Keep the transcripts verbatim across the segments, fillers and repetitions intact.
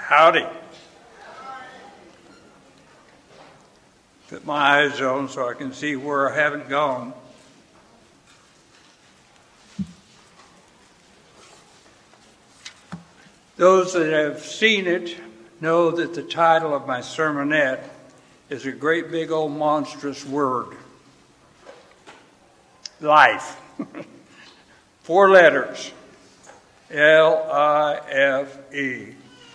Howdy. Put my eyes on so I can see where I haven't gone. Those that have seen it know that the title of my sermonette is a great big old monstrous word. Life. Four letters. L I F E.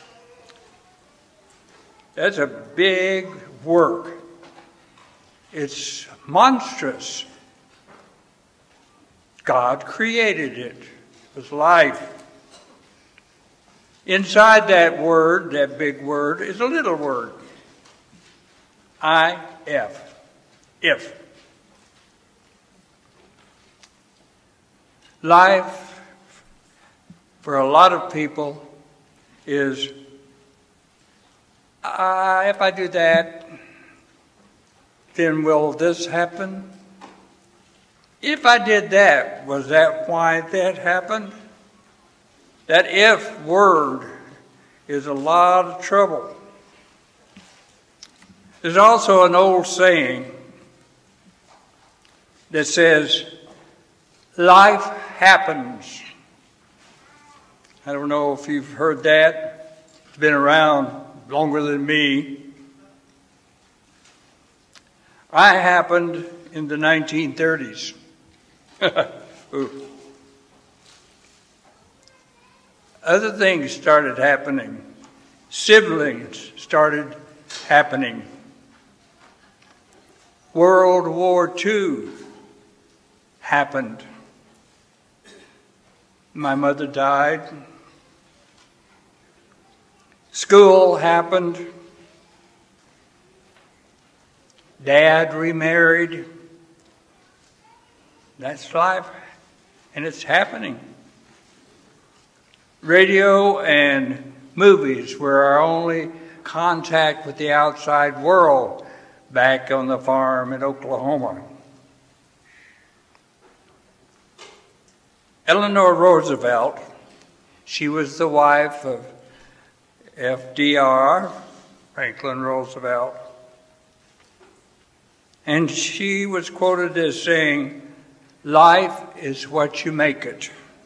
That's a big work. It's monstrous. God created it. It was life. Inside that word, that big word, is a little word. I F. If. Life, for a lot of people, is, uh, if I do that, then will this happen? If I did that, was that why that happened? That if word is a lot of trouble. There's also an old saying that says, life happens. I don't know if you've heard that. It's been around longer than me. I happened in the nineteen thirties. Other things started happening. Siblings started happening. World War Two happened. My mother died. School happened. Dad remarried. That's life, and it's happening. Radio and movies were our only contact with the outside world back on the farm in Oklahoma. Eleanor Roosevelt, she was the wife of F D R, Franklin Roosevelt, and she was quoted as saying, life is what you make it.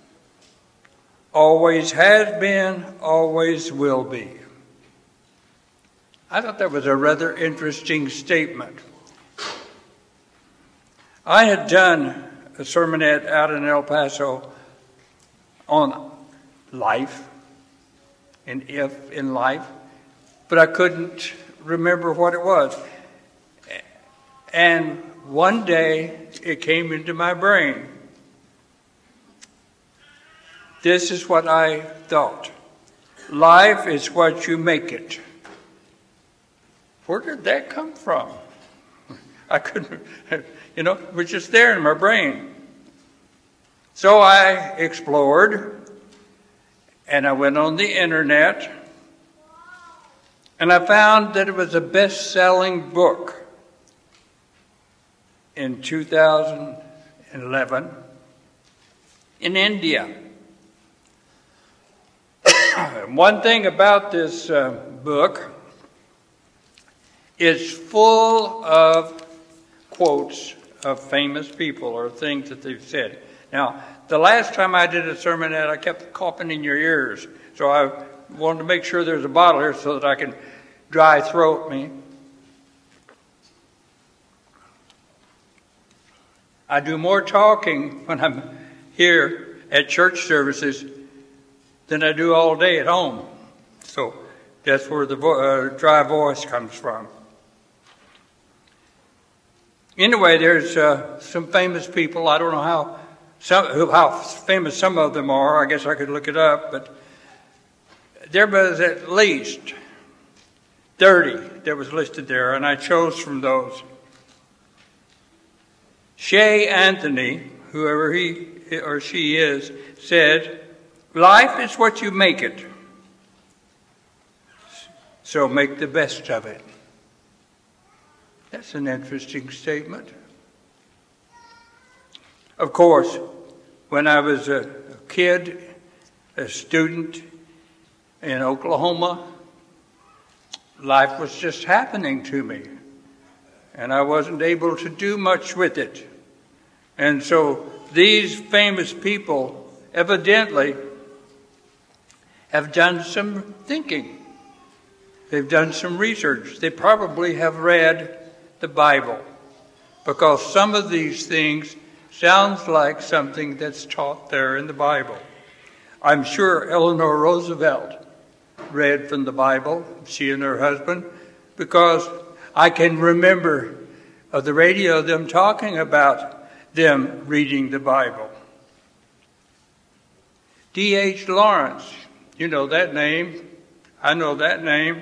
Always has been, always will be. I thought that was a rather interesting statement. I had done a sermonette out in El Paso on life and if in life, but I couldn't remember what it was. And one day it came into my brain. This is what I thought. Life is what you make it. Where did that come from? I couldn't, you know, it was just there in my brain. So I explored, and I went on the internet, and I found that it was a best-selling book in two thousand eleven in India. One thing about this uh, book, it's full of quotes of famous people or things that they've said. Now, the last time I did a sermonette, I kept coughing in your ears. So I wanted to make sure there's a bottle here so that I can dry throat me. I do more talking when I'm here at church services than I do all day at home. So that's where the vo- uh, dry voice comes from. Anyway, there's uh, some famous people. I don't know how some, how famous some of them are. I guess I could look it up, but there was at least thirty that was listed there, and I chose from those. Shay Anthony, whoever he or she is, said, life is what you make it. So make the best of it. That's an interesting statement. Of course, when I was a kid, a student in Oklahoma, life was just happening to me, and I wasn't able to do much with it. And so these famous people evidently have done some thinking. They've done some research. They probably have read the Bible, because some of these things sounds like something that's taught there in the Bible. I'm sure Eleanor Roosevelt read from the Bible, she and her husband, because I can remember of the radio them talking about them reading the Bible. D H Lawrence, you know that name. I know that name.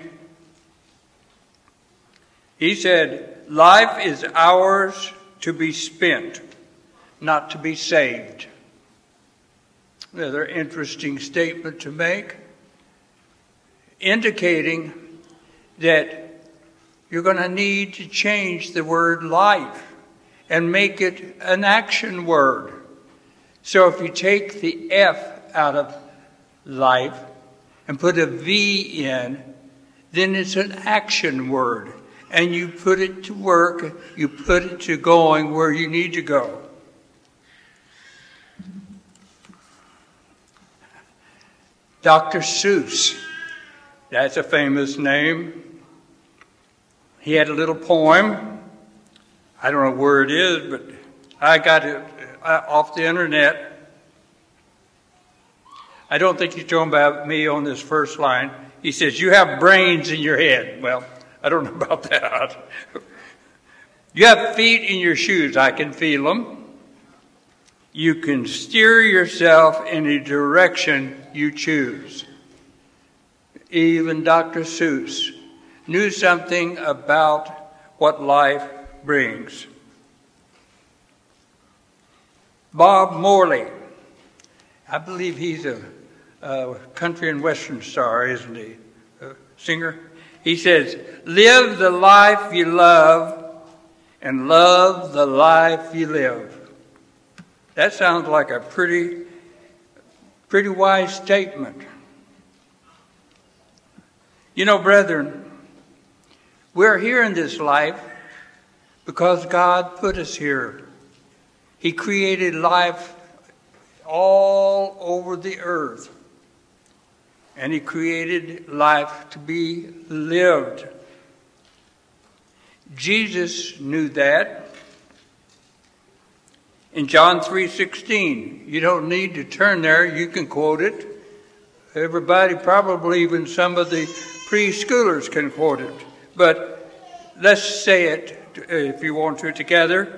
He said, life is ours to be spent, not to be saved. Another interesting statement to make, indicating that you're going to need to change the word life and make it an action word. So if you take the F out of life and put a V in, then it's an action word. And you put it to work, you put it to going where you need to go. Doctor Seuss, that's a famous name. He had a little poem. I don't know where it is, but I got it off the internet. I don't think he's talking about me on this first line. He says, you have brains in your head. Well, I don't know about that. You have feet in your shoes. I can feel them. You can steer yourself in a direction you choose. Even Doctor Seuss knew something about what life brings. Bob Morley, I believe he's a, a country and western star, isn't he? A singer. He says, live the life you love and love the life you live. That sounds like a pretty, pretty wise statement. You know, brethren, we're here in this life because God put us here. He created life all over the earth. And he created life to be lived. Jesus knew that. In John three sixteen, you don't need to turn there, you can quote it. Everybody, probably even some of the preschoolers can quote it. But let's say it, if you want to, together.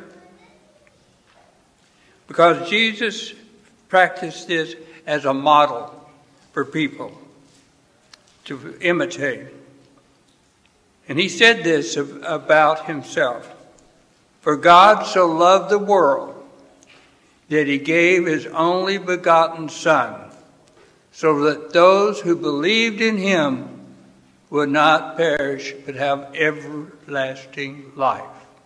Because Jesus practiced this as a model for people to imitate. And he said this about himself. For God so loved the world that he gave his only begotten Son, so that those who believed in him would not perish but have everlasting life.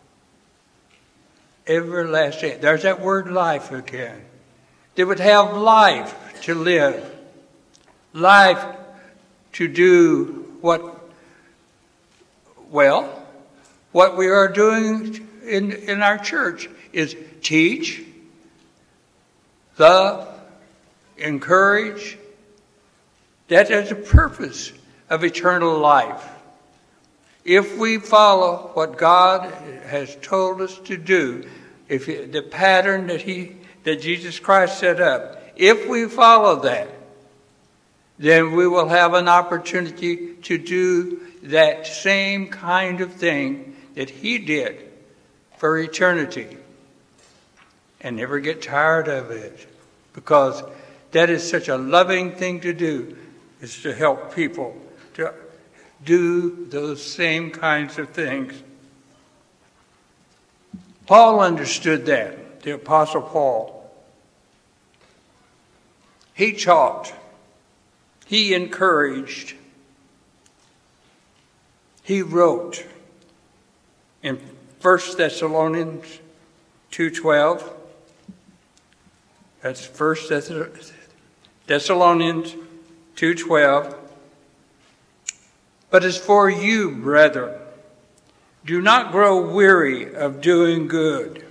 Everlasting. There's that word life again. They would have life to live. Life to do what, well, what we are doing in, in our church is teach, love, encourage. That is the purpose of eternal life. If we follow what God has told us to do, if the pattern that he that Jesus Christ set up, if we follow that, then we will have an opportunity to do that same kind of thing that he did for eternity and never get tired of it, because that is such a loving thing to do, is to help people to do those same kinds of things. Paul understood that, the Apostle Paul. He taught, he encouraged, he wrote in First Thessalonians two twelve. That's First Thessalonians two twelve. But as for you, brethren, do not grow weary of doing good.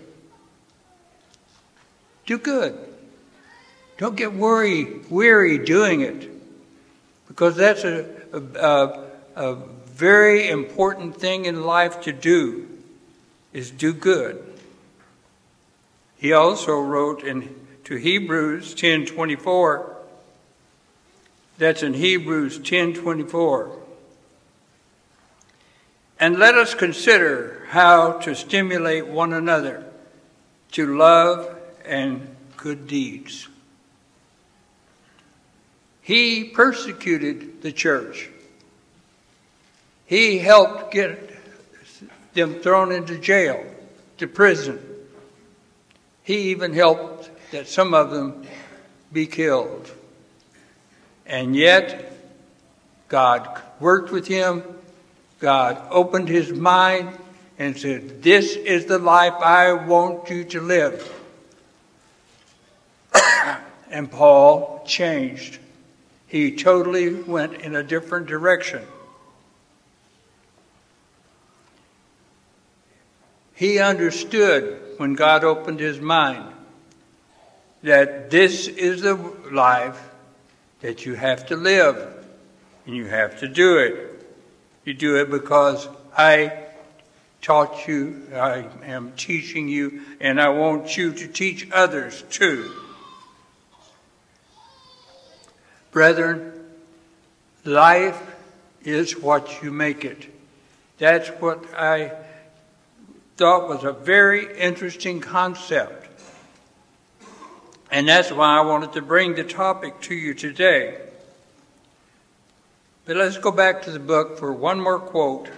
Do good. Don't get worry, weary doing it, because that's a, a, a very important thing in life to do, is do good. He also wrote in to Hebrews ten twenty-four. That's in Hebrews ten twenty-four. And let us consider how to stimulate one another to love and good deeds. He persecuted the church. He helped get them thrown into jail, to prison. He even helped that some of them be killed. And yet, God worked with him. God opened his mind and said, this is the life I want you to live. And Paul changed. He totally went in a different direction. He understood when God opened his mind that this is the life that you have to live, and you have to do it. You do it because I taught you, I am teaching you, and I want you to teach others too. Brethren, life is what you make it. That's what I thought was a very interesting concept. And that's why I wanted to bring the topic to you today. But let's go back to the book for one more quote.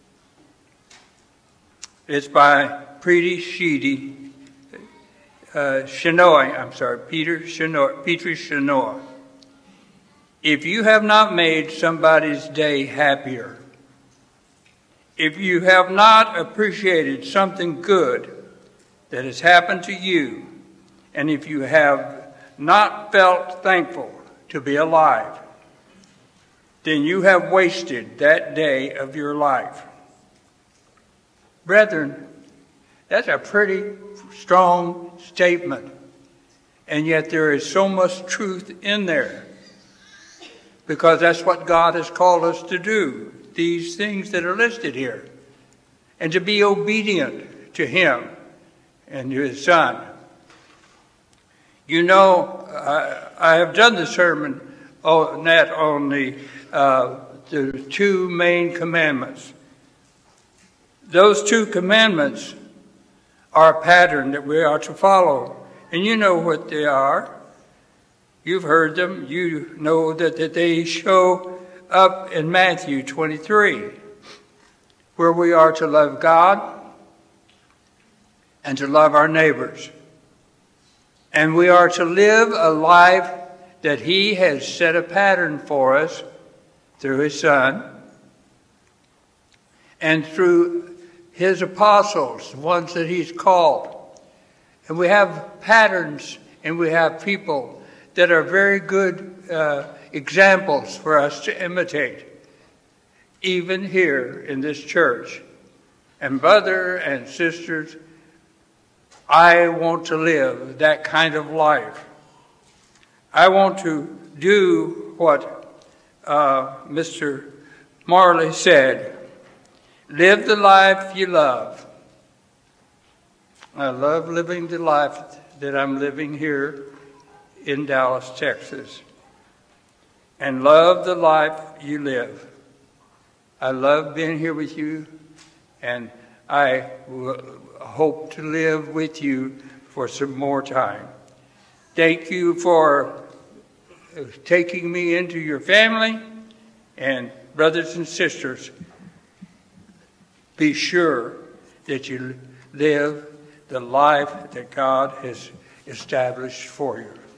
It's by Preeti Sheedy, uh, Shenoy, I'm sorry, Peter Shenoy, Petri Shenoy. If you have not made somebody's day happier, if you have not appreciated something good that has happened to you, and if you have not felt thankful to be alive, then you have wasted that day of your life. Brethren, that's a pretty strong statement, and yet there is so much truth in there, because that's what God has called us to do, these things that are listed here, and to be obedient to him and to his Son. You know, I, I have done the sermon on that on the, uh, the two main commandments. Those two commandments are a pattern that we are to follow. And you know what they are. You've heard them. You know that, that they show up in Matthew twenty-three, where we are to love God and to love our neighbors. And we are to live a life that he has set a pattern for us through his Son and through his apostles, the ones that he's called. And we have patterns and we have people that are very good uh, examples for us to imitate, even here in this church. And brother and sisters, I want to live that kind of life. I want to do what uh, Mister Marley said, live the life you love. I love living the life that I'm living here in Dallas, Texas. And love the life you live. I love being here with you, and I w- hope to live with you for some more time. Thank you for taking me into your family, and brothers and sisters, be sure that you live the life that God has established for you.